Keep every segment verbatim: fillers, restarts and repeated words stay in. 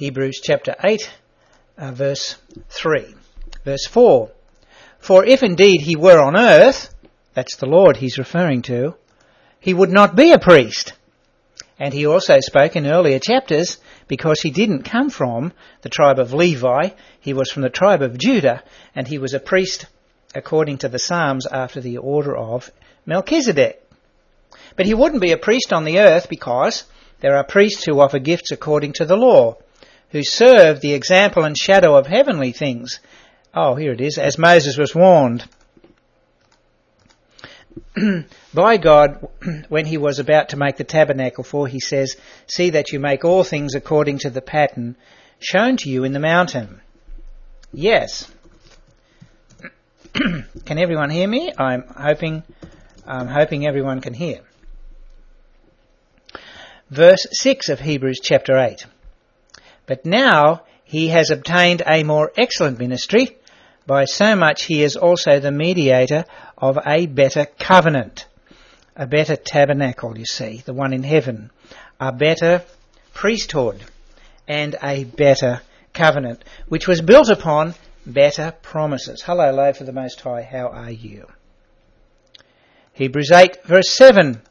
Hebrews chapter eight, uh, verse three. Verse four. For if indeed he were on earth, that's the Lord he's referring to, he would not be a priest. And he also spoke in earlier chapters, because he didn't come from the tribe of Levi, he was from the tribe of Judah, and he was a priest according to the Psalms after the order of Melchizedek. But he wouldn't be a priest on the earth because there are priests who offer gifts according to the law, who serve the example and shadow of heavenly things. Oh, here it is, as Moses was warned by God when he was about to make the tabernacle, for he says, see that you make all things according to the pattern shown to you in the mountain. Yes. Can everyone hear me? I'm hoping, I'm hoping everyone can hear. Verse six of Hebrews chapter eight. But now he has obtained a more excellent ministry, by so much he is also the mediator of a better covenant, a better tabernacle, you see, the one in heaven, a better priesthood, and a better covenant, which was built upon better promises. Hello, Lord, for the Most High, how are you? Hebrews eight, verse seven.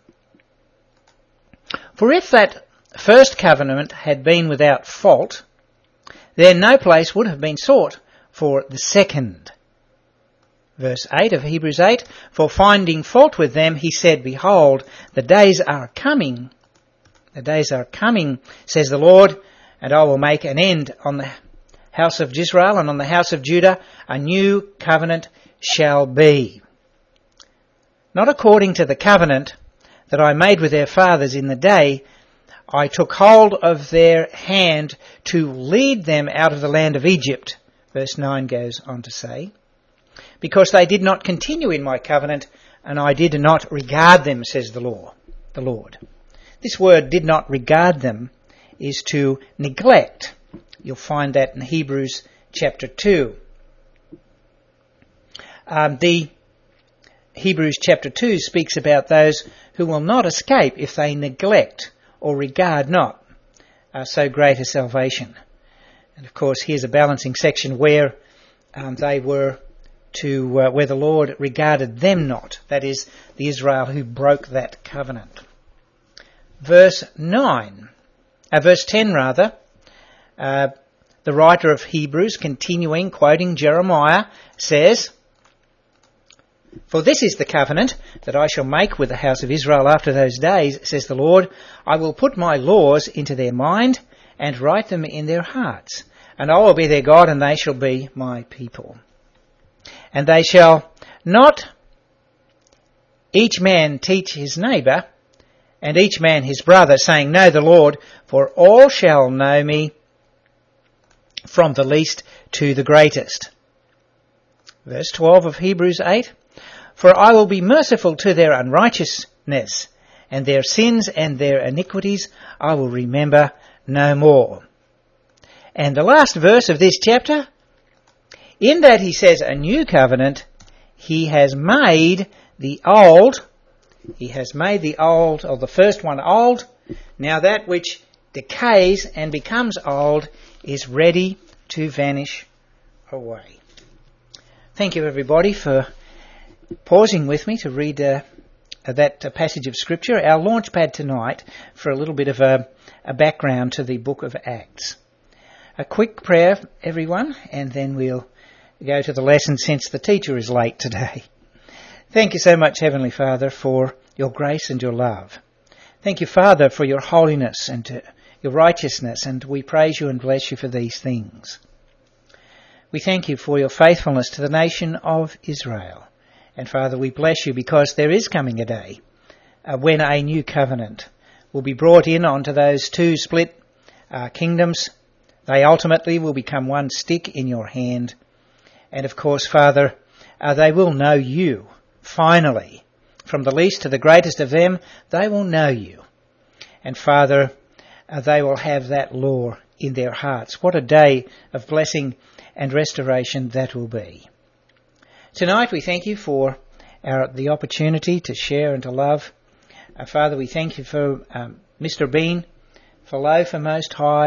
For if that first covenant had been without fault, then no place would have been sought for the second. Verse eight of Hebrews eight, for finding fault with them, he said, behold, the days are coming, the days are coming, says the Lord, and I will make an end on the house of Israel and on the house of Judah, a new covenant shall be. Not according to the covenant that I made with their fathers in the day I took hold of their hand to lead them out of the land of Egypt. Verse nine goes on to say, because they did not continue in my covenant, and I did not regard them, says the law, the Lord. This word did not regard them is to neglect. You'll find that in Hebrews chapter two. Um, the Hebrews chapter two speaks about those who will not escape if they neglect or regard not uh, so great a salvation. And of course, here's a balancing section where um, they were to, uh, where the Lord regarded them not. That is, the Israel who broke that covenant. Verse nine, uh, verse ten rather, uh, the writer of Hebrews, continuing, quoting Jeremiah, says, for this is the covenant that I shall make with the house of Israel after those days, says the Lord. I will put my laws into their mind and write them in their hearts. And I will be their God, and they shall be my people. And they shall not each man teach his neighbour, and each man his brother, saying, know the Lord, for all shall know me, from the least to the greatest. Verse twelve of Hebrews eight, for I will be merciful to their unrighteousness, and their sins and their iniquities I will remember no more. And the last verse of this chapter, in that he says a new covenant, he has made the old, he has made the old, or the first one old, now that which decays and becomes old is ready to vanish away. Thank you everybody for pausing with me to read uh, that uh, passage of Scripture, our launch pad tonight for a little bit of a, a background to the book of Acts. A quick prayer, everyone, and then we'll go to the lesson since the teacher is late today. Thank you so much, Heavenly Father, for your grace and your love. Thank you, Father, for your holiness and uh, your righteousness, and we praise you and bless you for these things. We thank you for your faithfulness to the nation of Israel. And Father, we bless you because there is coming a day uh, when a new covenant will be brought in onto those two split uh, kingdoms. They ultimately will become one stick in your hand. And of course, Father, uh, they will know you, finally. From the least to the greatest of them, they will know you. And Father, uh, they will have that law in their hearts. What a day of blessing and restoration that will be. Tonight we thank you for our, the opportunity to share and to love. Uh, Father, we thank you for um, Mister Bean, for Low, for Most High,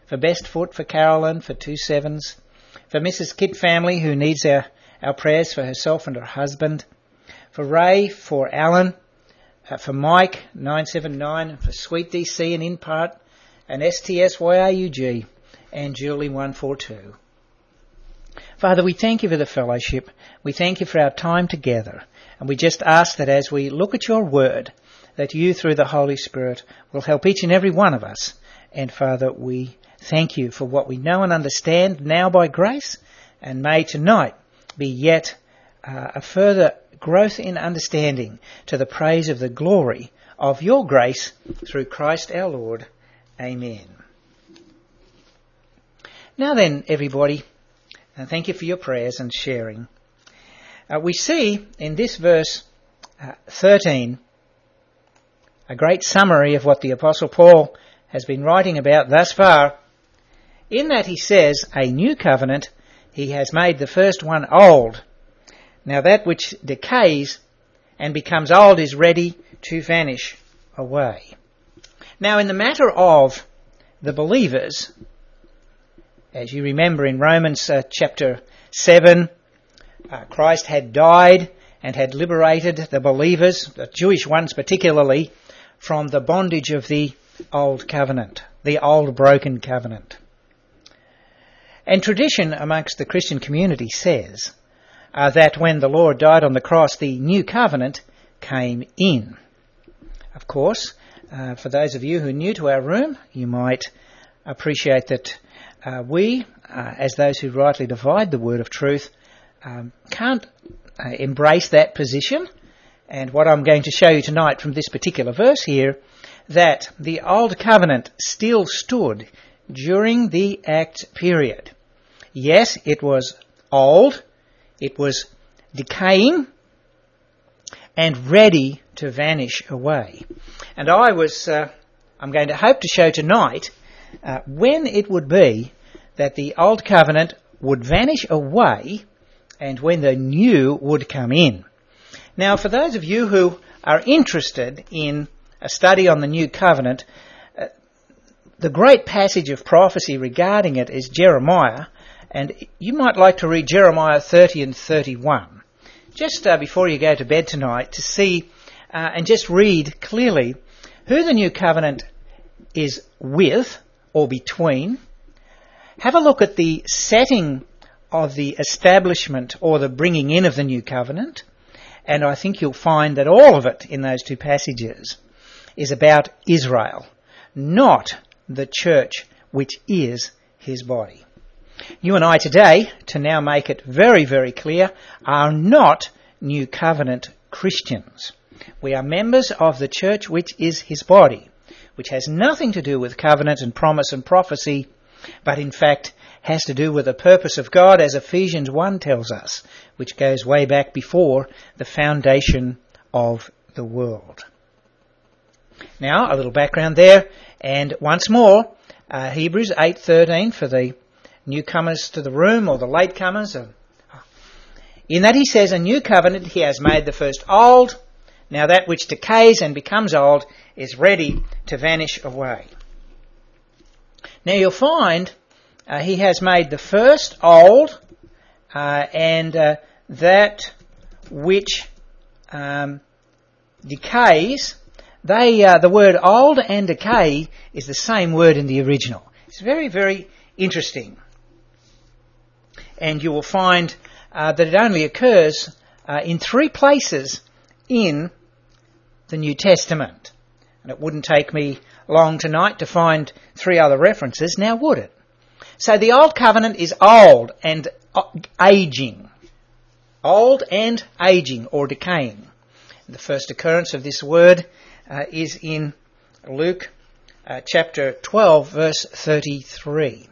for Best Foot, for Carolyn, for Two Sevens, for Missus Kit family who needs our, our prayers for herself and her husband, for Ray, for Alan, uh, for Mike, nine seven nine, for Sweet D C and In Part, and S T S Y R U G, and Julie one four two. Father, we thank you for the fellowship. We thank you for our time together. And we just ask that as we look at your word, that you through the Holy Spirit will help each and every one of us. And Father, we thank you for what we know and understand now by grace, and may tonight be yet uh, a further growth in understanding to the praise of the glory of your grace through Christ our Lord. Amen. Now then, everybody, and thank you for your prayers and sharing. Uh, we see in this verse uh, thirteen a great summary of what the Apostle Paul has been writing about thus far, in that he says, a new covenant, he has made the first one old. Now that which decays and becomes old is ready to vanish away. Now in the matter of the believers, as you remember in Romans uh, chapter seven, uh, Christ had died and had liberated the believers, the Jewish ones particularly, from the bondage of the old covenant, the old broken covenant. And tradition amongst the Christian community says uh, that when the Lord died on the cross, the new covenant came in. Of course, uh, for those of you who are new to our room, you might appreciate that uh, we, uh, as those who rightly divide the word of truth, um, can't uh, embrace that position. And what I'm going to show you tonight from this particular verse here, that the old covenant still stood during the Acts period. Yes, it was old, it was decaying, and ready to vanish away. And I was, uh, I'm going to hope to show tonight uh, when it would be that the old covenant would vanish away and when the new would come in. Now, for those of you who are interested in a study on the new covenant, uh, the great passage of prophecy regarding it is Jeremiah, and you might like to read Jeremiah thirty and thirty-one, just uh, before you go to bed tonight, to see uh, and just read clearly who the new covenant is with or between. Have a look at the setting of the establishment or the bringing in of the new covenant, and I think you'll find that all of it in those two passages is about Israel, not the church, which is his body. You and I today, to now make it very, very clear, are not New Covenant Christians. We are members of the church which is his body, which has nothing to do with covenant and promise and prophecy, but in fact has to do with the purpose of God, as Ephesians one tells us, which goes way back before the foundation of the world. Now, a little background there, and once more, uh, Hebrews eight thirteen for the newcomers to the room, or the latecomers. In that he says, a new covenant he has made the first old. Now that which decays and becomes old is ready to vanish away. Now you'll find uh, he has made the first old, uh, and uh, that which um, decays, they uh, the word old and decay is the same word in the original. It's very, very interesting. And you will find uh, that it only occurs uh, in three places in the New Testament. And it wouldn't take me long tonight to find three other references, now would it? So the Old Covenant is old and aging. Old and aging, or decaying. The first occurrence of this word uh, is in Luke uh, chapter twelve, verse thirty-three.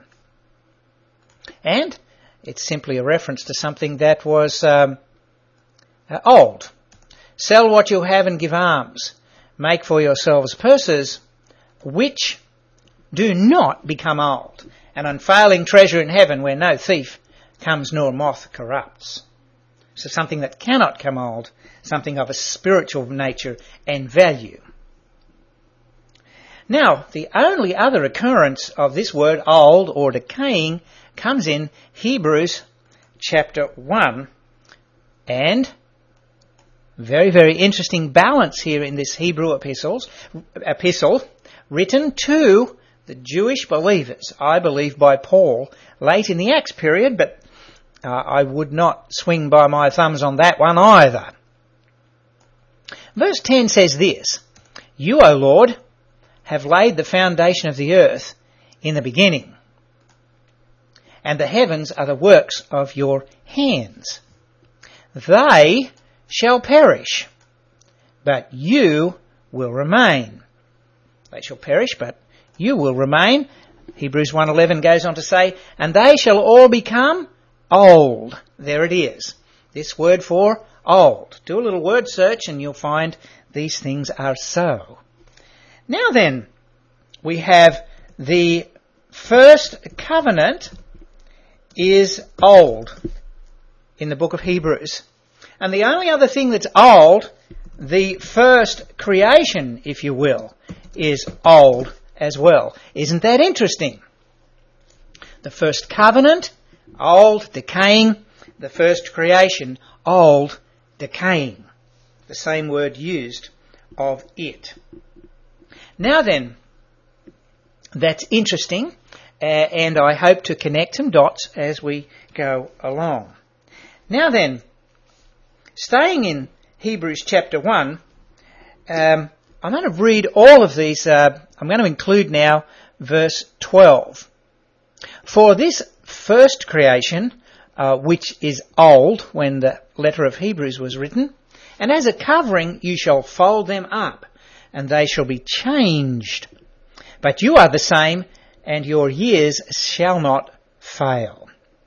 And it's simply a reference to something that was um, uh, old. Sell what you have and give alms. Make for yourselves purses which do not become old, an unfailing treasure in heaven where no thief comes nor moth corrupts. So something that cannot come old, something of a spiritual nature and value. Now, the only other occurrence of this word old or decaying comes in Hebrews chapter one, and very, very interesting balance here in this Hebrew epistles, epistle written to the Jewish believers, I believe by Paul, late in the Acts period, but uh, I would not swing by my thumbs on that one either. Verse ten says this, "You, O Lord, have laid the foundation of the earth in the beginning, and the heavens are the works of your hands. They shall perish, but you will remain." They shall perish, but you will remain. Hebrews one eleven goes on to say, "And they shall all become old." There it is. This word for old. Do a little word search and you'll find these things are so. Now then, we have the first covenant is old in the book of Hebrews. And the only other thing that's old, the first creation, if you will, is old as well. Isn't that interesting? The first covenant, old, decaying. The first creation, old, decaying. The same word used of it. Now then, that's interesting, uh, and I hope to connect some dots as we go along. Now then, staying in Hebrews chapter one, um, I'm going to read all of these. Uh, I'm going to include now verse twelve. "For this first creation, uh, which is old when the letter of Hebrews was written, and as a covering you shall fold them up, and they shall be changed. But you are the same, and your years shall not fail."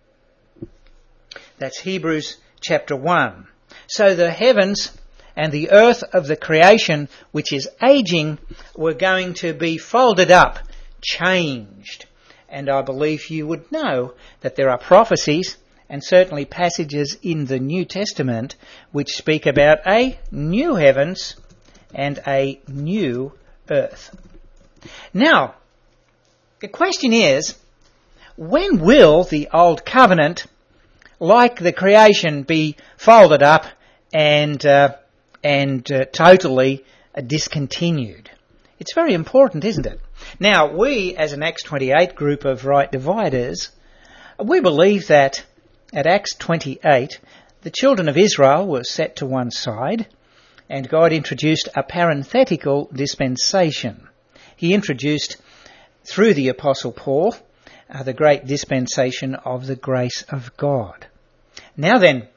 That's Hebrews chapter one. So the heavens and the earth of the creation, which is aging, were going to be folded up, changed. And I believe you would know that there are prophecies and certainly passages in the New Testament which speak about a new heavens and a new earth. Now, the question is, when will the old covenant, like the creation, be folded up and uh, and uh, totally uh, discontinued? It's very important, isn't it? Now, we, as an Acts twenty-eight group of right dividers, we believe that at Acts twenty-eight, the children of Israel were set to one side, and God introduced a parenthetical dispensation. He introduced, through the Apostle Paul, uh, the great dispensation of the grace of God. Now then,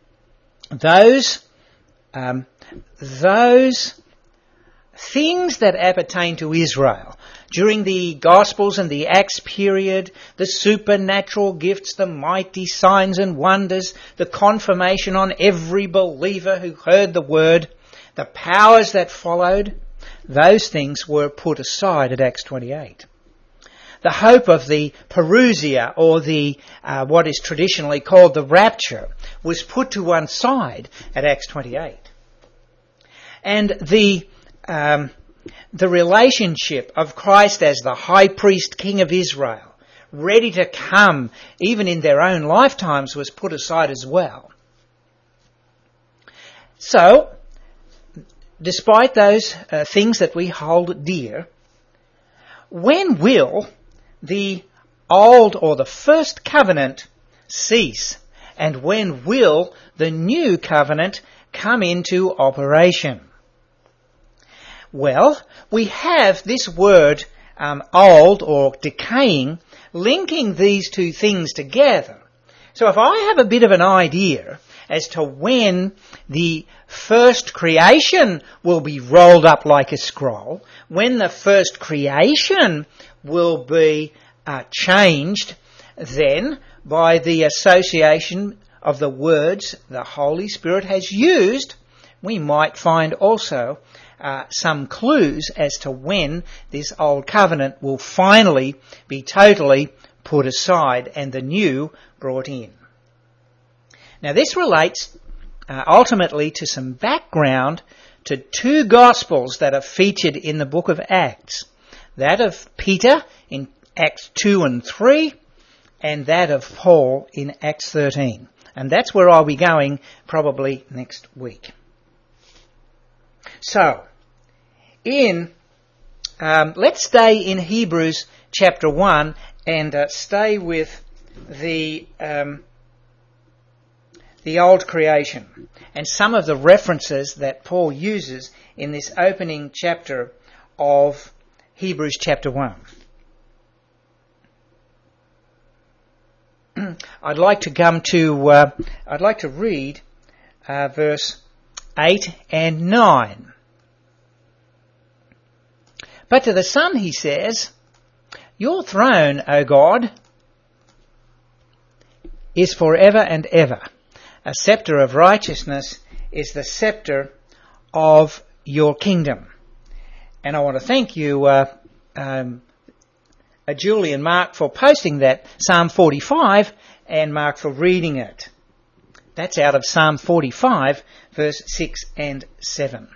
those um, those things that appertain to Israel during the Gospels and the Acts period, the supernatural gifts, the mighty signs and wonders, the confirmation on every believer who heard the word, the powers that followed, those things were put aside at Acts twenty-eight. The hope of the parousia, or the uh, what is traditionally called the rapture, was put to one side at Acts twenty-eight. And the um, the relationship of Christ as the high priest king of Israel, ready to come even in their own lifetimes, was put aside as well. So, despite those uh, things that we hold dear, when will the old or the first covenant cease? And when will the new covenant come into operation? Well, we have this word um, old or decaying linking these two things together. So if I have a bit of an idea as to when the first creation will be rolled up like a scroll, when the first creation will be uh, changed, then by the association of the words the Holy Spirit has used, we might find also uh, some clues as to when this old covenant will finally be totally put aside and the new brought in. Now this relates uh, ultimately to some background to two Gospels that are featured in the book of Acts. that of Peter in Acts two and three, and that of Paul in Acts thirteen. And that's where I'll be going probably next week. So, in um, let's stay in Hebrews chapter one and uh, stay with the um, the old creation and some of the references that Paul uses in this opening chapter of Hebrews chapter one. I'd like to come to, uh, I'd like to read uh, verse eight and nine. But to the Son he says, your throne, O God, is forever and ever. A scepter of righteousness is the scepter of your kingdom. And I want to thank you, uh, um, uh, Julie and Mark, for posting that Psalm forty-five, and Mark for reading it. That's out of Psalm forty-five, verse six and seven.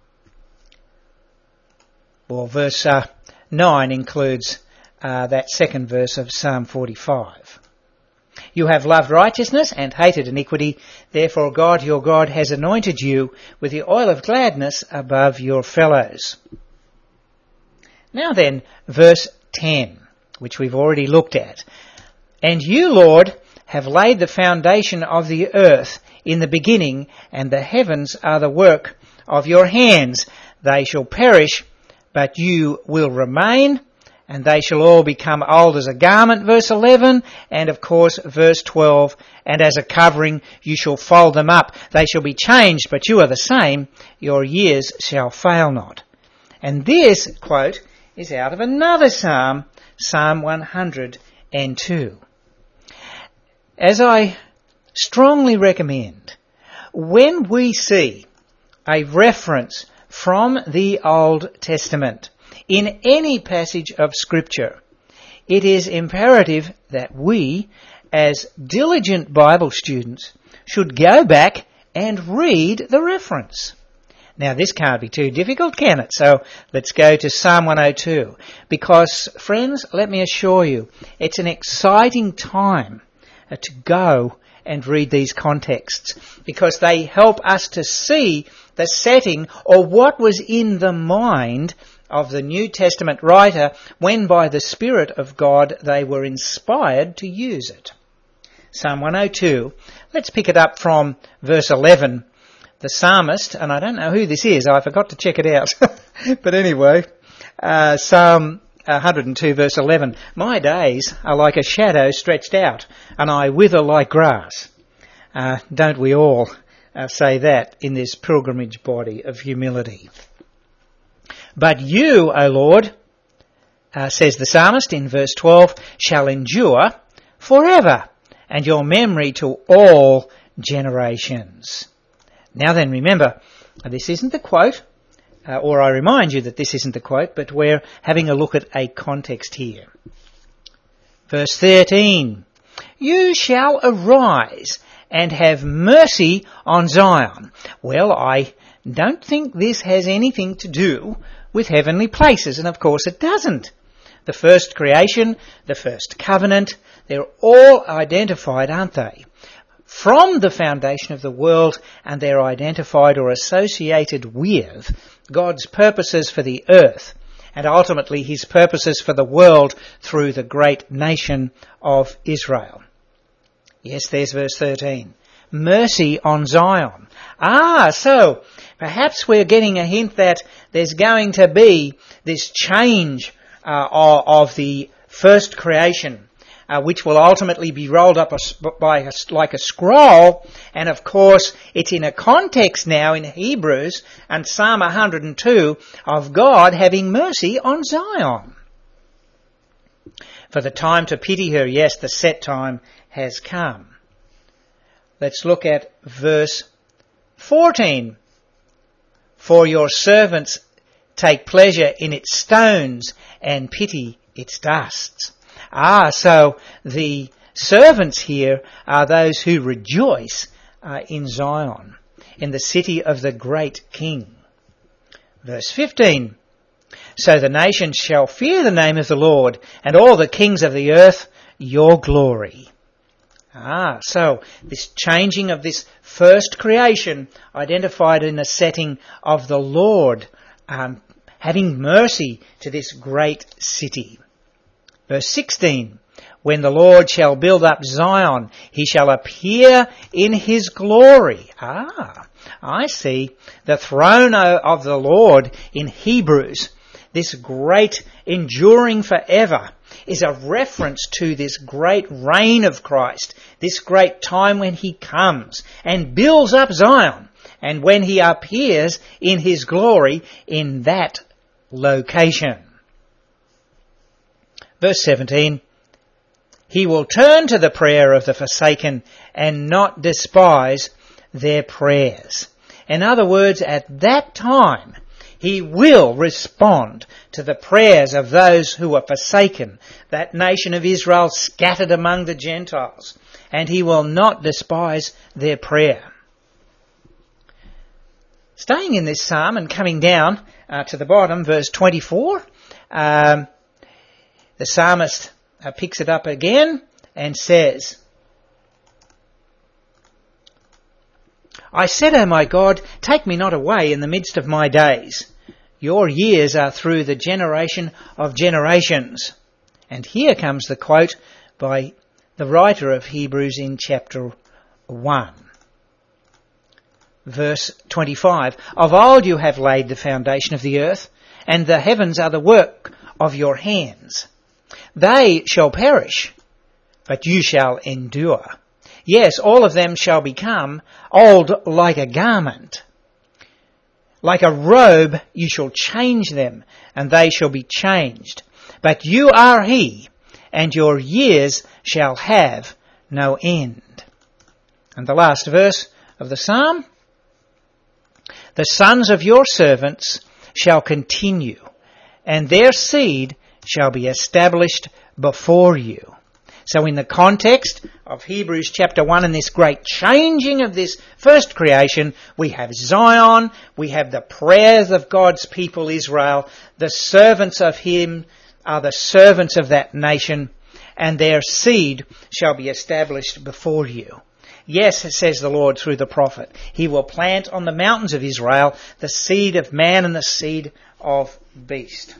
Well, verse uh, nine includes uh, that second verse of Psalm forty-five. You have loved righteousness and hated iniquity. Therefore God, your God, has anointed you with the oil of gladness above your fellows. Now then, verse ten, which we've already looked at. And you, Lord, have laid the foundation of the earth in the beginning, and the heavens are the work of your hands. They shall perish, but you will remain, and they shall all become old as a garment, verse eleven, and of course verse twelve, and as a covering you shall fold them up. They shall be changed, but you are the same. Your years shall fail not. And this, quote, is out of another psalm, Psalm one hundred two. As I strongly recommend, when we see a reference from the Old Testament in any passage of Scripture, it is imperative that we, as diligent Bible students, should go back and read the reference. Now, this can't be too difficult, can it? So let's go to Psalm one oh two. Because, friends, let me assure you, it's an exciting time uh, to go and read these contexts, because they help us to see the setting or what was in the mind of the New Testament writer when by the Spirit of God they were inspired to use it. Psalm one oh two, let's pick it up from verse eleven. The psalmist, and I don't know who this is, I forgot to check it out, but anyway, uh, Psalm one hundred two verse eleven, my days are like a shadow stretched out, and I wither like grass. Uh, don't we all uh, say that in this pilgrimage body of humility? But you, O Lord, uh, says the psalmist in verse twelve, shall endure forever, and your memory to all generations. Now then, remember, this isn't the quote, uh, or I remind you that this isn't the quote, but we're having a look at a context here. Verse thirteen, you shall arise and have mercy on Zion. Well, I don't think this has anything to do with heavenly places, and of course it doesn't. The first creation, the first covenant, they're all identified, aren't they? From the foundation of the world, and they're identified or associated with God's purposes for the earth, and ultimately his purposes for the world through the great nation of Israel. Yes, there's verse thirteen. Mercy on Zion. Ah, so perhaps we're getting a hint that there's going to be this change uh, of the first creation, Uh, which will ultimately be rolled up a, by a, like a scroll. And of course, it's in a context now in Hebrews and Psalm one hundred two of God having mercy on Zion. For the time to pity her, yes, the set time has come. Let's look at verse fourteen. For your servants take pleasure in its stones and pity its dusts. Ah, so the servants here are those who rejoice uh, in Zion, in the city of the great King. Verse fifteen. So the nations shall fear the name of the Lord, and all the kings of the earth your glory. Ah, so this changing of this first creation identified in the setting of the Lord um, having mercy to this great city. Verse sixteen, when the Lord shall build up Zion, he shall appear in his glory. Ah, I see the throne of the Lord in Hebrews, this great enduring forever, is a reference to this great reign of Christ, this great time when he comes and builds up Zion, and when he appears in his glory in that location. Verse seventeen, he will turn to the prayer of the forsaken and not despise their prayers. In other words, at that time, he will respond to the prayers of those who are forsaken, that nation of Israel scattered among the Gentiles, and he will not despise their prayer. Staying in this psalm and coming down uh, to the bottom, verse twenty-four, um, the psalmist uh, picks it up again and says, I said, O my God, take me not away in the midst of my days. Your years are through the generation of generations. And here comes the quote by the writer of Hebrews in chapter one. Verse twenty-five, of old you have laid the foundation of the earth, and the heavens are the work of your hands. They shall perish, but you shall endure. Yes, all of them shall become old like a garment. Like a robe you shall change them, and they shall be changed. But you are he, and your years shall have no end. And the last verse of the psalm, the sons of your servants shall continue, and their seed shall be established before you. So in the context of Hebrews chapter one and this great changing of this first creation, we have Zion, we have the prayers of God's people Israel, the servants of him are the servants of that nation, and their seed shall be established before you. Yes, says the Lord through the prophet, he will plant on the mountains of Israel the seed of man and the seed of beast.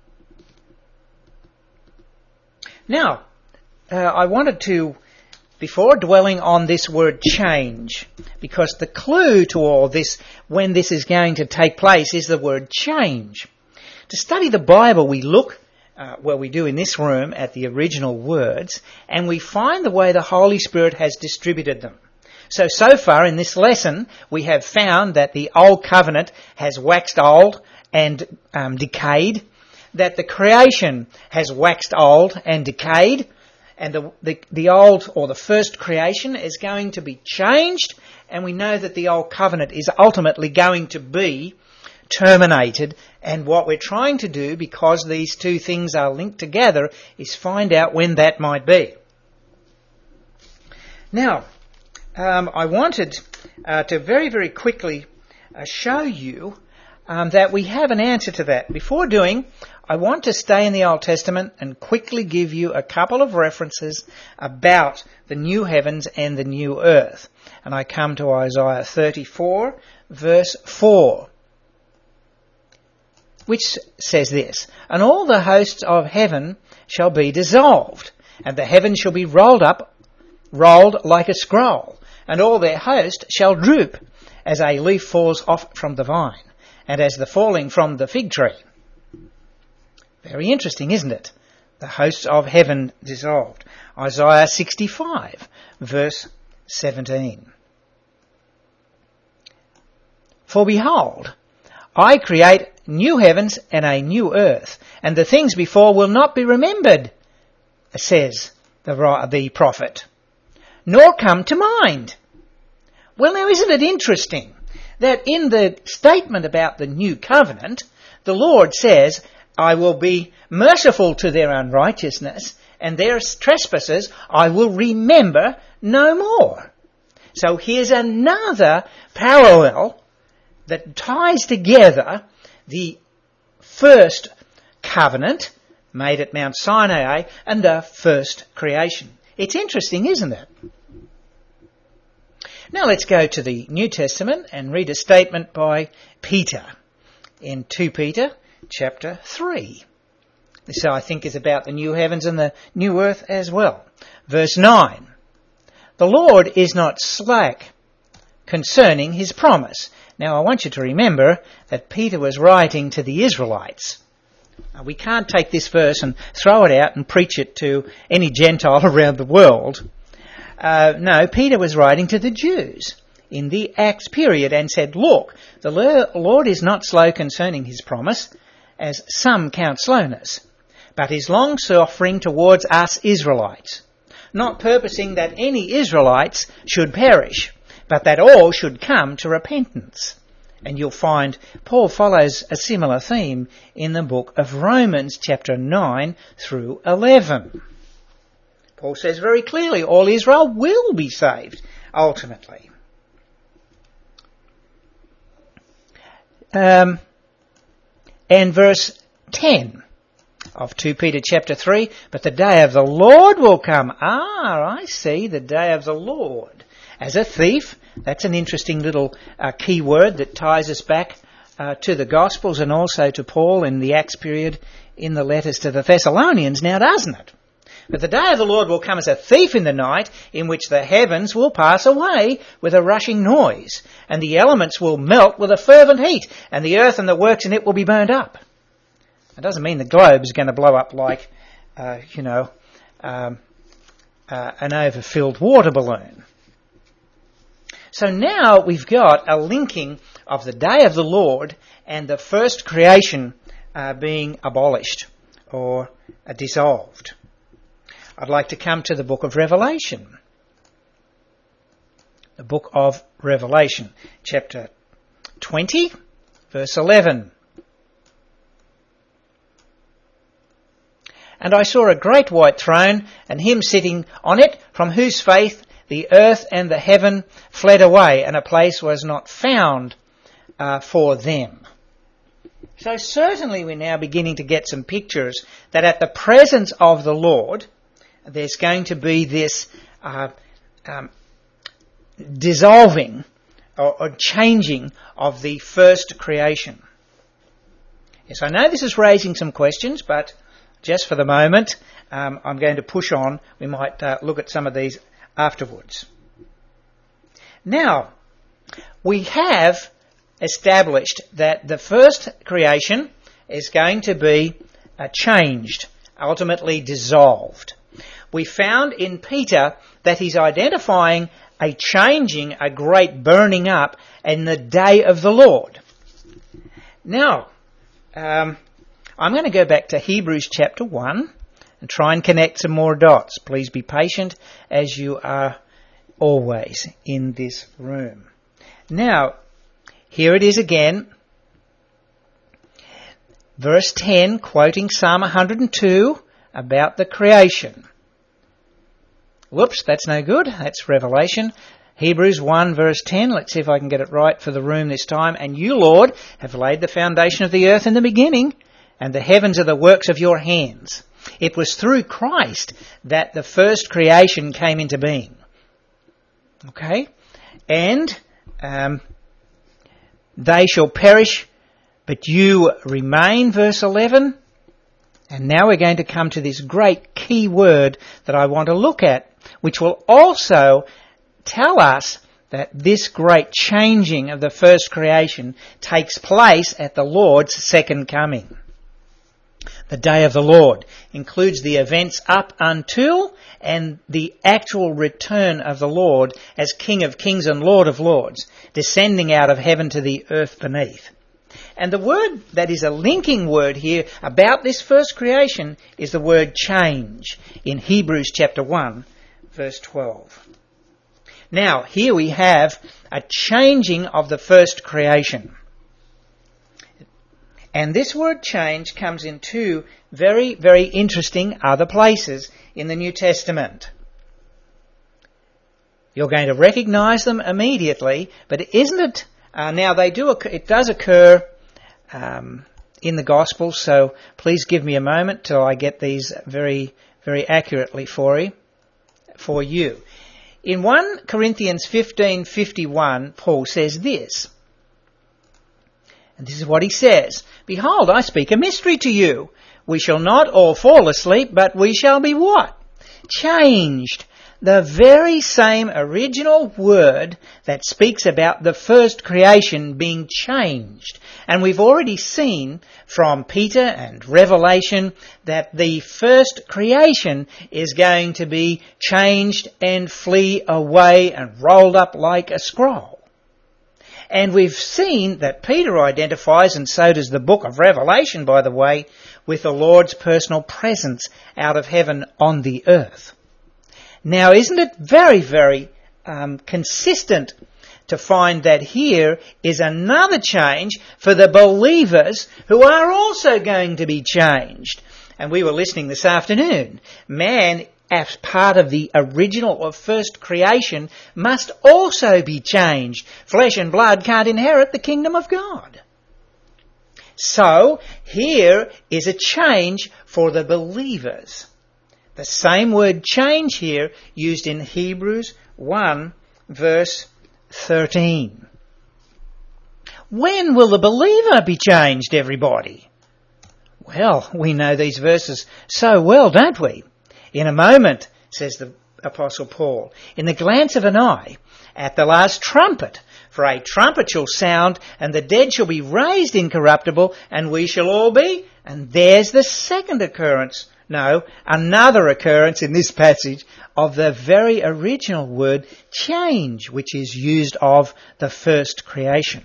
Now, uh, I wanted to, before dwelling on this word change, because the clue to all this, when this is going to take place, is the word change. To study the Bible, we look, uh, well we do in this room, at the original words, and we find the way the Holy Spirit has distributed them. So, so far in this lesson, we have found that the Old Covenant has waxed old and um, decayed, that the creation has waxed old and decayed, and the, the, the old or the first creation is going to be changed, and we know that the Old Covenant is ultimately going to be terminated. And what we're trying to do, because these two things are linked together, is find out when that might be. Now, um, I wanted uh, to very, very quickly uh, show you um, that we have an answer to that. Before doing, I want to stay in the Old Testament and quickly give you a couple of references about the new heavens and the new earth. And I come to Isaiah thirty-four, verse four, which says this, and all the hosts of heaven shall be dissolved, and the heavens shall be rolled up, rolled like a scroll, and all their host shall droop, as a leaf falls off from the vine, and as the falling from the fig tree. Very interesting, isn't it? The hosts of heaven dissolved. Isaiah sixty-five, verse seventeen. For behold, I create new heavens and a new earth, and the things before will not be remembered, says the, the prophet, nor come to mind. Well, now, isn't it interesting that in the statement about the new covenant, the Lord says, I will be merciful to their unrighteousness, and their trespasses I will remember no more. So here's another parallel that ties together the first covenant made at Mount Sinai and the first creation. It's interesting, isn't it? Now let's go to the New Testament and read a statement by Peter in Second Peter chapter three. This, I think, is about the new heavens and the new earth as well. Verse nine. The Lord is not slack concerning his promise. Now I want you to remember that Peter was writing to the Israelites. Now, we can't take this verse and throw it out and preach it to any Gentile around the world. Uh, no, Peter was writing to the Jews in the Acts period and said, look, the Lord is not slow concerning his promise, as some count slowness, but is long-suffering towards us Israelites, not purposing that any Israelites should perish, but that all should come to repentance. And you'll find Paul follows a similar theme in the book of Romans chapter nine through eleven. Paul says very clearly all Israel will be saved ultimately. Um, and verse ten of Second Peter chapter three, but the day of the Lord will come. Ah, I see, the day of the Lord. As a thief. That's an interesting little uh, key word that ties us back uh, to the Gospels and also to Paul in the Acts period in the letters to the Thessalonians now, doesn't it? But the day of the Lord will come as a thief in the night, in which the heavens will pass away with a rushing noise, and the elements will melt with a fervent heat, and the earth and the works in it will be burned up. It doesn't mean the globe is going to blow up like, uh, you know, um, uh, an overfilled water balloon. So now we've got a linking of the day of the Lord and the first creation uh, being abolished or uh, dissolved. I'd like to come to the book of Revelation. The book of Revelation, chapter twenty, verse eleven. And I saw a great white throne, and him sitting on it, from whose face the earth and the heaven fled away, and a place was not found uh, for them. So certainly we're now beginning to get some pictures that at the presence of the Lord, there's going to be this uh, um, dissolving or, or changing of the first creation. Yes, I know this is raising some questions, but just for the moment, um, I'm going to push on. We might uh, look at some of these afterwards. Now, we have established that the first creation is going to be uh, changed, ultimately dissolved. We found in Peter that he's identifying a changing, a great burning up in the day of the Lord. Now, um, I'm going to go back to Hebrews chapter one and try and connect some more dots. Please be patient as you are always in this room. Now, here it is again. Verse ten, quoting Psalm one hundred two about the creation. Whoops, that's no good. That's Revelation. Hebrews one verse ten. Let's see if I can get it right for the room this time. And you, Lord, have laid the foundation of the earth in the beginning, and the heavens are the works of your hands. It was through Christ that the first creation came into being. Okay? And um, they shall perish, but you remain, verse eleven. And now we're going to come to this great key word that I want to look at, which will also tell us that this great changing of the first creation takes place at the Lord's second coming. The day of the Lord includes the events up until and the actual return of the Lord as King of Kings and Lord of Lords, descending out of heaven to the earth beneath. And the word that is a linking word here about this first creation is the word change in Hebrews chapter one, verse twelve. Now, here we have a changing of the first creation. And this word change comes in two very, very interesting other places in the New Testament. You're going to recognise them immediately, but isn't it? Uh, now, they do. Occur, it does occur um, in the Gospels, so please give me a moment till I get these very, very accurately for you. For you. In First Corinthians fifteen fifty-one, Paul says this, and this is what he says, "Behold, I speak a mystery to you. We shall not all fall asleep, but we shall be" what? Changed. The very same original word that speaks about the first creation being changed. And we've already seen from Peter and Revelation that the first creation is going to be changed and flee away and rolled up like a scroll. And we've seen that Peter identifies, and so does the book of Revelation, by the way, with the Lord's personal presence out of heaven on the earth. Now, isn't it very, very um, consistent to find that here is another change for the believers who are also going to be changed? And we were listening this afternoon. Man, as part of the original or first creation, must also be changed. Flesh and blood can't inherit the kingdom of God. So, here is a change for the believers. The same word change here used in Hebrews one verse thirteen. When will the believer be changed, everybody? Well, we know these verses so well, don't we? In a moment, says the Apostle Paul, in the glance of an eye, at the last trumpet, for a trumpet shall sound, and the dead shall be raised incorruptible, and we shall all be. And there's the second occurrence. No, another occurrence in this passage of the very original word change, which is used of the first creation.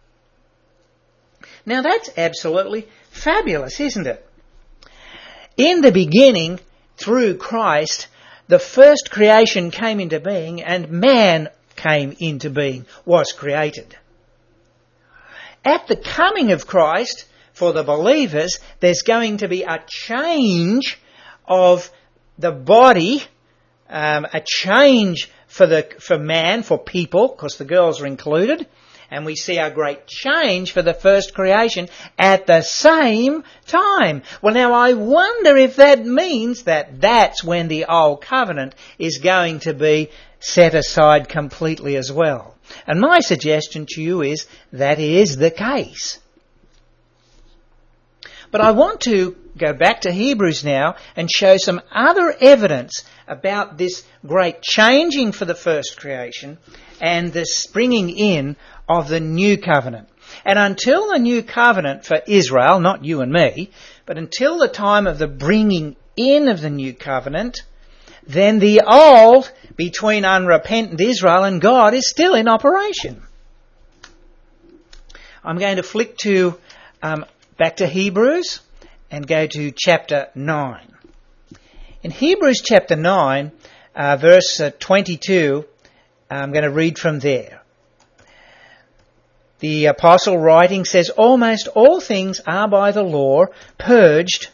Now that's absolutely fabulous, isn't it? In the beginning, through Christ, the first creation came into being and man came into being, was created. At the coming of Christ, for the believers, there's going to be a change of the body, um, a change for the for man, for people, because the girls are included, and we see a great change for the first creation at the same time. Well, now I wonder if that means that that's when the old covenant is going to be set aside completely as well. And my suggestion to you is that is the case. But I want to go back to Hebrews now and show some other evidence about this great changing for the first creation and the springing in of the new covenant. And until the new covenant for Israel, not you and me, but until the time of the bringing in of the new covenant, then the old between unrepentant Israel and God is still in operation. I'm going to flick to um, back to Hebrews and go to chapter nine. In Hebrews chapter nine, uh, verse uh, twenty-two, I'm going to read from there. The apostle writing says, almost all things are by the law purged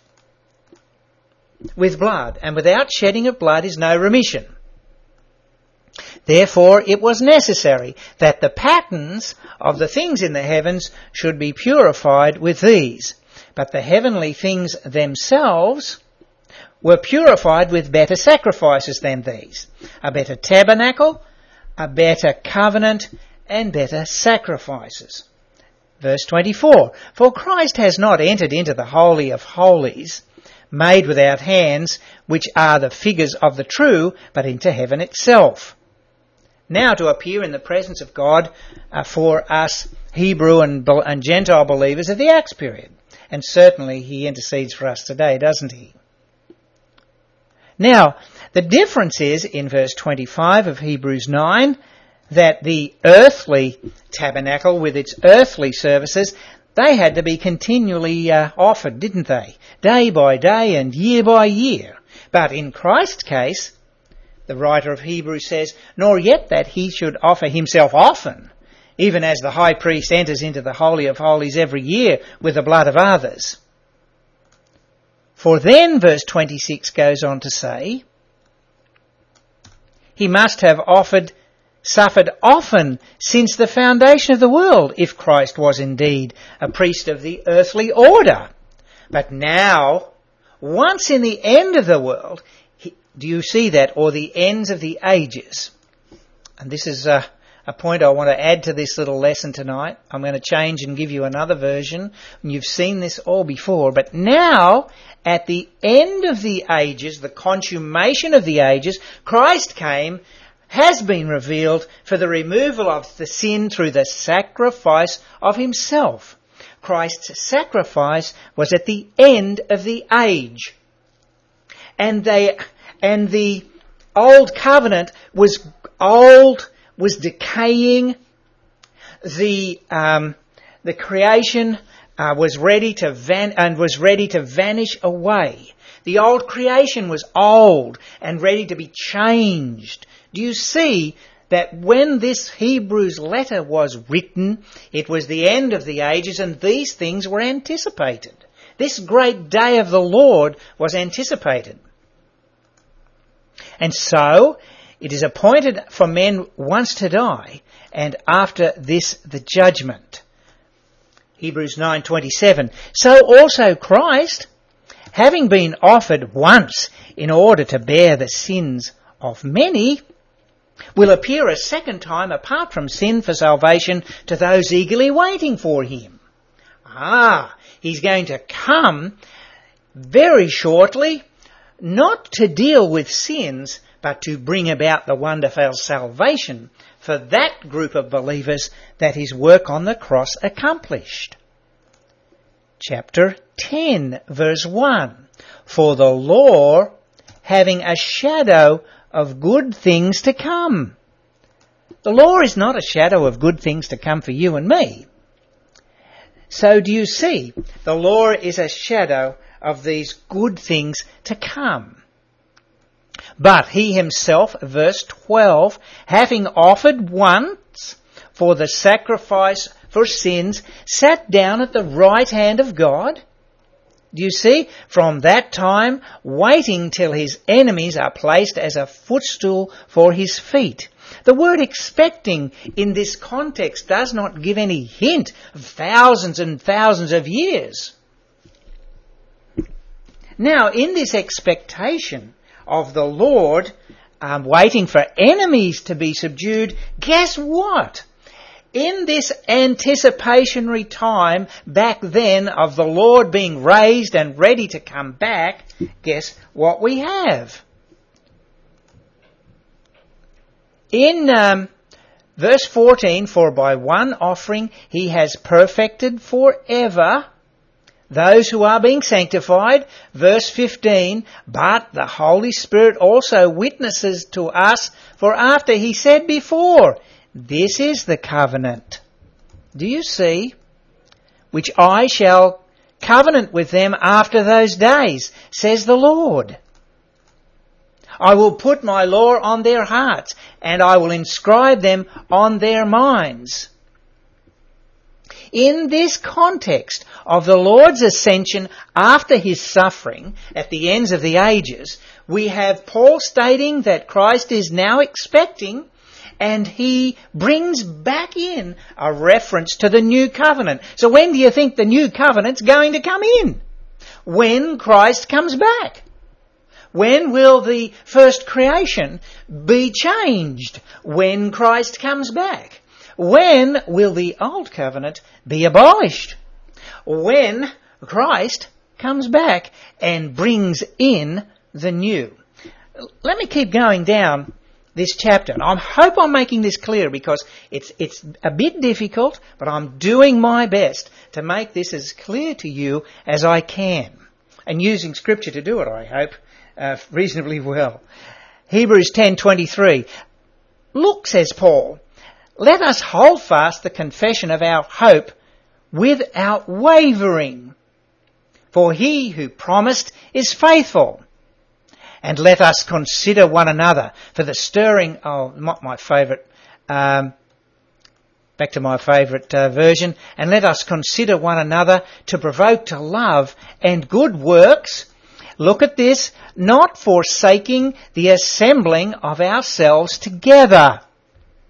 with blood, and without shedding of blood is no remission. Therefore it was necessary that the patterns of the things in the heavens should be purified with these. But the heavenly things themselves were purified with better sacrifices than these. A better tabernacle, a better covenant, and better sacrifices. Verse twenty-four, for Christ has not entered into the Holy of Holies, made without hands, which are the figures of the true, but into heaven itself. Now to appear in the presence of God uh, for us Hebrew and, and Gentile believers of the Acts period. And certainly he intercedes for us today, doesn't he? Now, the difference is in verse twenty-five of Hebrews nine that the earthly tabernacle with its earthly services, they had to be continually uh, offered, didn't they? Day by day and year by year. But in Christ's case, the writer of Hebrews says, nor yet that he should offer himself often, even as the high priest enters into the Holy of Holies every year with the blood of others. For then, verse twenty-six goes on to say, he must have offered suffered often since the foundation of the world, if Christ was indeed a priest of the earthly order. But now, once in the end of the world, he, do you see that, or the ends of the ages? And this is a, a point I want to add to this little lesson tonight. I'm going to change and give you another version. You've seen this all before, but now, at the end of the ages, the consummation of the ages, Christ came, has been revealed for the removal of the sin through the sacrifice of himself. Christ's sacrifice was at the end of the age. And they, and the old covenant was old, was decaying. The, um, the creation uh, was ready to van, and was ready to vanish away. The old creation was old and ready to be changed. Do you see that when this Hebrews letter was written, it was the end of the ages and these things were anticipated? This great day of the Lord was anticipated. And so, it is appointed for men once to die, and after this the judgment. Hebrews nine twenty-seven. So also Christ, having been offered once in order to bear the sins of many, will appear a second time apart from sin for salvation to those eagerly waiting for him. Ah, he's going to come very shortly, not to deal with sins, but to bring about the wonderful salvation for that group of believers that his work on the cross accomplished. Chapter ten, verse one. For the law, having a shadow of good things to come. The law is not a shadow of good things to come for you and me. So do you see? The law is a shadow of these good things to come. But he himself, verse twelve, having offered once for the sacrifice for sins, sat down at the right hand of God. Do you see? From that time, waiting till his enemies are placed as a footstool for his feet. The word expecting in this context does not give any hint of thousands and thousands of years. Now, in this expectation of the Lord um, waiting for enemies to be subdued, guess what? In this anticipationary time back then of the Lord being raised and ready to come back, guess what we have? In um, verse fourteen, for by one offering he has perfected forever those who are being sanctified. Verse fifteen, but the Holy Spirit also witnesses to us, for after he said before, this is the covenant. Do you see? Which I shall covenant with them after those days, says the Lord. I will put my law on their hearts, and I will inscribe them on their minds. In this context of the Lord's ascension after his suffering at the ends of the ages, we have Paul stating that Christ is now expecting, and he brings back in a reference to the new covenant. So when do you think the new covenant's going to come in? When Christ comes back. When will the first creation be changed? When Christ comes back. When will the old covenant be abolished? When Christ comes back and brings in the new. Let me keep going down this chapter. And I hope I'm making this clear, because it's it's a bit difficult, but I'm doing my best to make this as clear to you as I can. And using Scripture to do it, I hope, uh, reasonably well. Hebrews ten twenty-three. Look, says Paul, let us hold fast the confession of our hope without wavering. For he who promised is faithful. And let us consider one another for the stirring, oh, not my favourite, um, back to my favourite uh, version, and let us consider one another to provoke to love and good works. Look at this, not forsaking the assembling of ourselves together.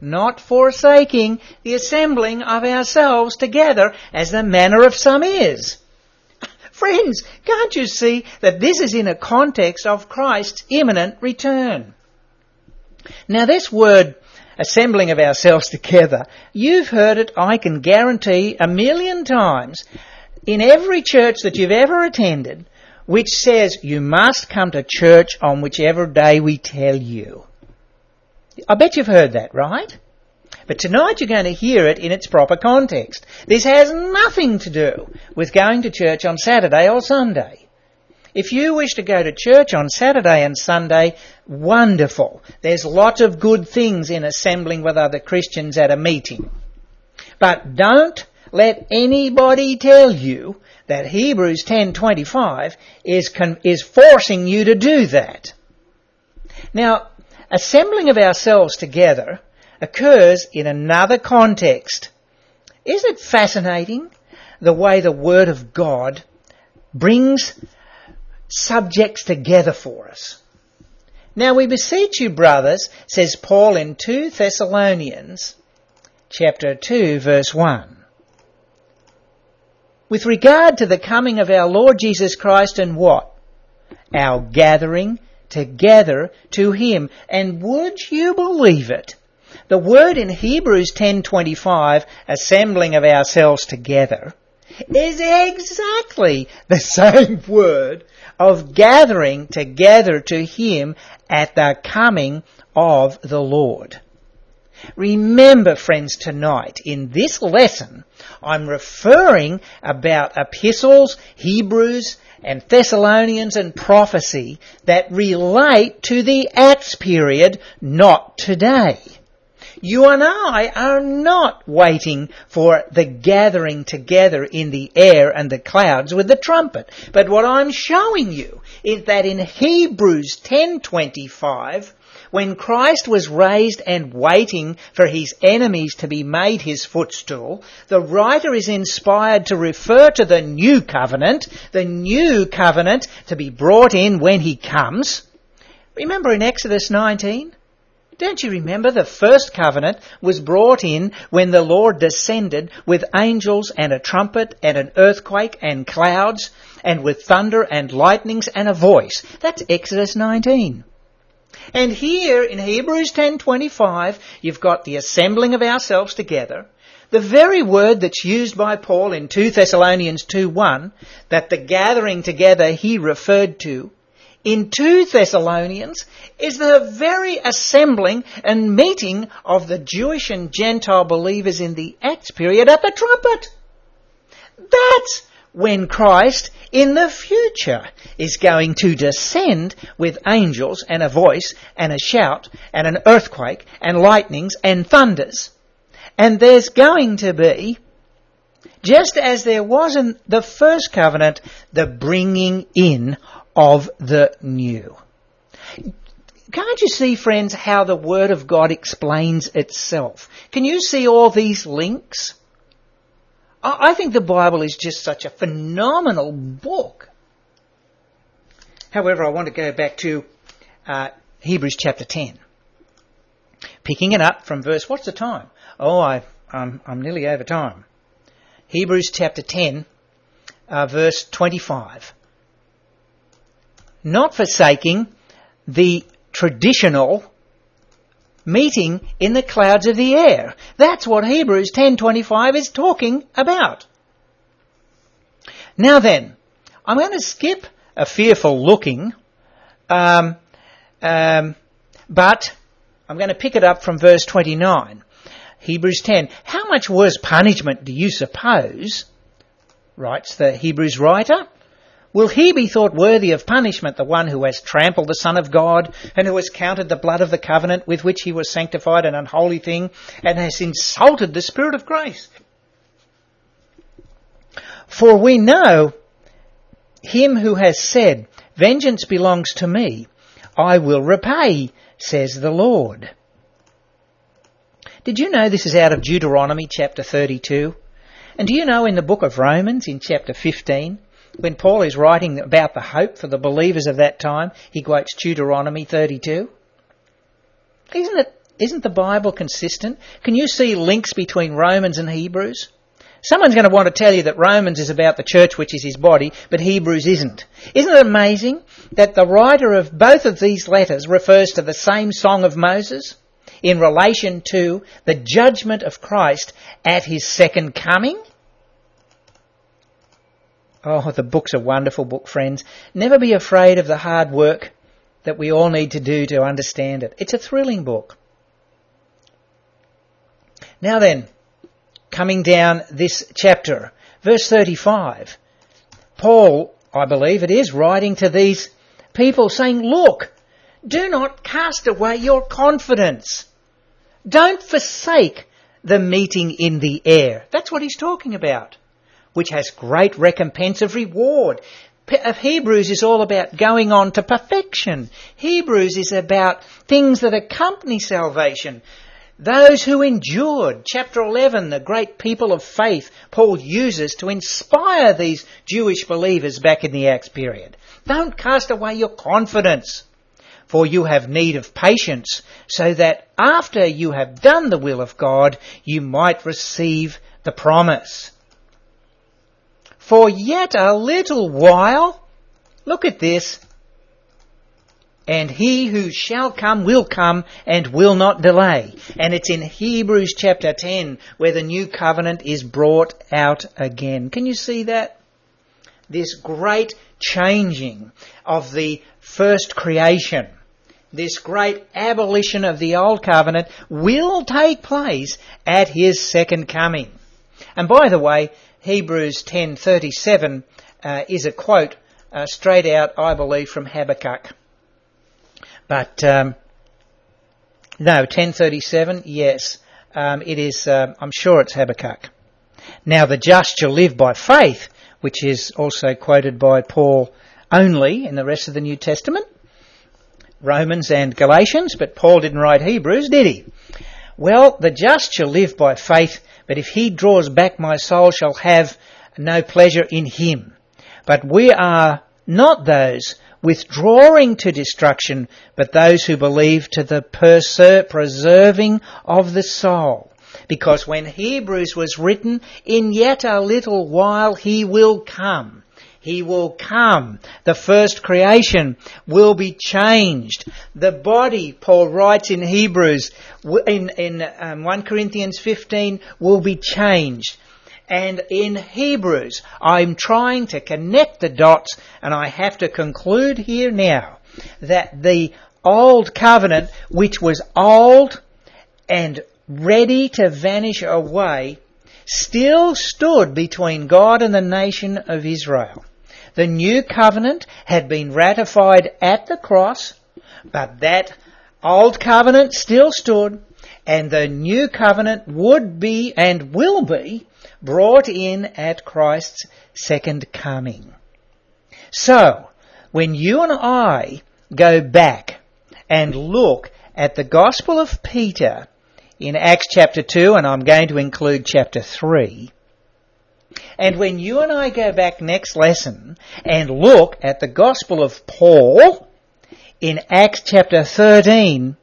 not forsaking the assembling of ourselves together as the manner of some is. Friends, can't you see that this is in a context of Christ's imminent return? Now this word, assembling of ourselves together, you've heard it, I can guarantee, a million times in every church that you've ever attended, which says you must come to church on whichever day we tell you. I bet you've heard that, right? But tonight you're going to hear it in its proper context. This has nothing to do with going to church on Saturday or Sunday. If you wish to go to church on Saturday and Sunday, wonderful. There's lots of good things in assembling with other Christians at a meeting. But don't let anybody tell you that Hebrews ten twenty-five is con- is forcing you to do that. Now, assembling of ourselves together occurs in another context. Isn't it fascinating the way the Word of God brings subjects together for us? Now we beseech you, brothers, says Paul in two Thessalonians chapter two, verse one. With regard to the coming of our Lord Jesus Christ and what? Our gathering together to him. And would you believe it? The word in Hebrews ten twenty-five, assembling of ourselves together, is exactly the same word of gathering together to him at the coming of the Lord. Remember, friends, tonight in this lesson I'm referring about epistles, Hebrews and Thessalonians and prophecy that relate to the Acts period, not today. You and I are not waiting for the gathering together in the air and the clouds with the trumpet. But what I'm showing you is that in Hebrews ten twenty-five, when Christ was raised and waiting for his enemies to be made his footstool, the writer is inspired to refer to the new covenant, the new covenant to be brought in when he comes. Remember in Exodus nineteen? Don't you remember the first covenant was brought in when the Lord descended with angels and a trumpet and an earthquake and clouds and with thunder and lightnings and a voice? That's Exodus nineteen. And here in Hebrews ten twenty-five, you've got the assembling of ourselves together, the very word that's used by Paul in two Thessalonians two one, that the gathering together he referred to in two Thessalonians is the very assembling and meeting of the Jewish and Gentile believers in the Acts period at the trumpet. That's when Christ in the future is going to descend with angels and a voice and a shout and an earthquake and lightnings and thunders. And there's going to be, just as there was in the first covenant, the bringing in of the new. Can't you see, friends, how the Word of God explains itself? Can you see all these links? I think the Bible is just such a phenomenal book. However, I want to go back to uh, Hebrews chapter ten. Picking it up from verse, what's the time? Oh, I, I'm, I'm nearly over time. Hebrews chapter ten, uh, verse twenty-five. Not forsaking the traditional meeting in the clouds of the air. That's what Hebrews ten twenty-five is talking about. Now then, I'm going to skip a fearful looking, um, um, but I'm going to pick it up from verse twenty-nine. Hebrews ten. How much worse punishment do you suppose, writes the Hebrews writer, will he be thought worthy of punishment, the one who has trampled the Son of God, and who has counted the blood of the covenant with which he was sanctified an unholy thing, and has insulted the Spirit of grace? For we know him who has said, vengeance belongs to me, I will repay, says the Lord. Did you know this is out of Deuteronomy chapter thirty-two? And do you know in the book of Romans in chapter fifteen, when Paul is writing about the hope for the believers of that time, he quotes Deuteronomy thirty-two. Isn't it, Isn't the Bible consistent? Can you see links between Romans and Hebrews? Someone's going to want to tell you that Romans is about the church, which is his body, but Hebrews isn't. Isn't it amazing that the writer of both of these letters refers to the same Song of Moses in relation to the judgment of Christ at his second coming? Oh, the book's a wonderful book, friends. Never be afraid of the hard work that we all need to do to understand it. It's a thrilling book. Now then, coming down this chapter, verse thirty-five, Paul, I believe it is, writing to these people saying, look, do not cast away your confidence. Don't forsake the meeting in the air. That's what he's talking about, which has great recompense of reward. Of Hebrews is all about going on to perfection. Hebrews is about things that accompany salvation. Those who endured. Chapter eleven, the great people of faith Paul uses to inspire these Jewish believers back in the Acts period. Don't cast away your confidence, for you have need of patience, so that after you have done the will of God, you might receive the promise. For yet a little while, look at this, and he who shall come will come and will not delay. And it's in Hebrews chapter ten where the new covenant is brought out again. Can you see that? This great changing of the first creation, this great abolition of the old covenant will take place at his second coming. And by the way, Hebrews ten thirty-seven uh, is a quote uh, straight out, I believe, from Habakkuk. But, um, no, ten thirty-seven, yes, um, it is, uh, I'm sure it's Habakkuk. Now the just shall live by faith, which is also quoted by Paul only in the rest of the New Testament, Romans and Galatians, but Paul didn't write Hebrews, did he? Well, the just shall live by faith, but if he draws back, my soul shall have no pleasure in him. But we are not those withdrawing to destruction, but those who believe to the perser- preserving of the soul. Because when Hebrews was written, in yet a little while he will come. He will come. The first creation will be changed. The body, Paul writes in Hebrews, in, in um, First Corinthians fifteen, will be changed. And in Hebrews, I'm trying to connect the dots, and I have to conclude here now that the old covenant, which was old and ready to vanish away, still stood between God and the nation of Israel. The new covenant had been ratified at the cross, but that old covenant still stood, and the new covenant would be and will be brought in at Christ's second coming. So, when you and I go back and look at the Gospel of Peter in Acts chapter two, and I'm going to include chapter three, and when you and I go back next lesson and look at the Gospel of Paul in Acts chapter thirteen,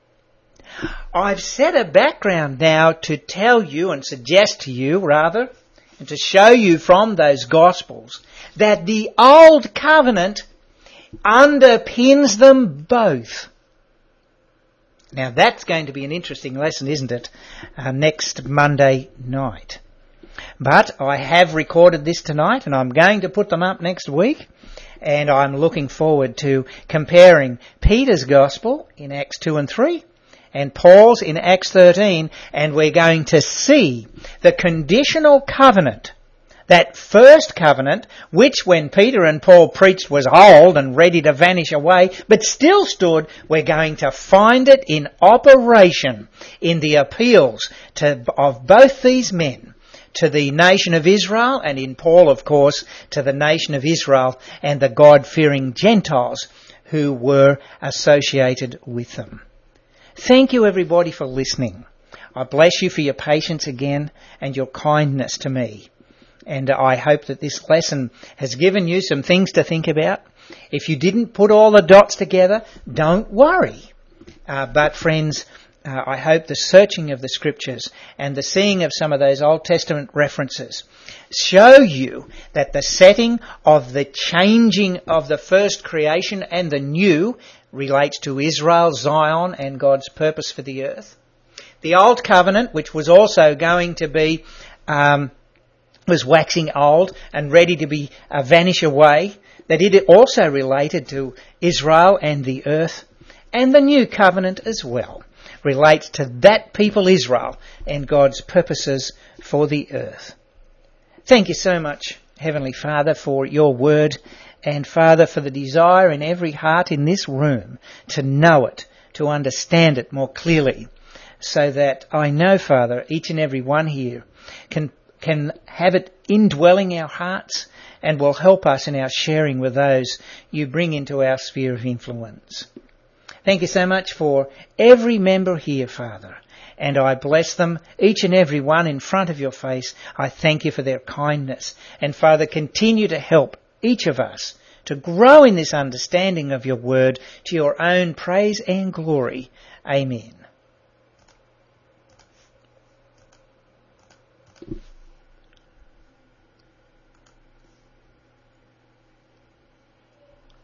I've set a background now to tell you and suggest to you, rather, and to show you from those Gospels that the Old Covenant underpins them both. Now that's going to be an interesting lesson, isn't it, uh, next Monday night. But I have recorded this tonight and I'm going to put them up next week, and I'm looking forward to comparing Peter's Gospel in Acts two and three and Paul's in Acts thirteen, and we're going to see the conditional covenant, that first covenant, which when Peter and Paul preached was old and ready to vanish away, but still stood. We're going to find it in operation in the appeals to, of both these men to the nation of Israel, and in Paul, of course, to the nation of Israel and the God-fearing Gentiles who were associated with them. Thank you, everybody, for listening. I bless you for your patience again and your kindness to me. And I hope that this lesson has given you some things to think about. If you didn't put all the dots together, don't worry. Uh, but friends, uh, I hope the searching of the Scriptures and the seeing of some of those Old Testament references show you that the setting of the changing of the first creation and the new relates to Israel, Zion, and God's purpose for the earth. The Old Covenant, which was also going to be, um, was waxing old and ready to be uh, vanish away, that it also related to Israel and the earth. And the New Covenant as well relates to that people Israel and God's purposes for the earth. Thank you so much, Heavenly Father, for your word, and Father, for the desire in every heart in this room to know it, to understand it more clearly, so that I know, Father, each and every one here can can have it indwelling our hearts and will help us in our sharing with those you bring into our sphere of influence. Thank you so much for every member here, Father, and I bless them, each and every one in front of your face. I thank you for their kindness. And Father, continue to help each of us to grow in this understanding of your word to your own praise and glory. Amen.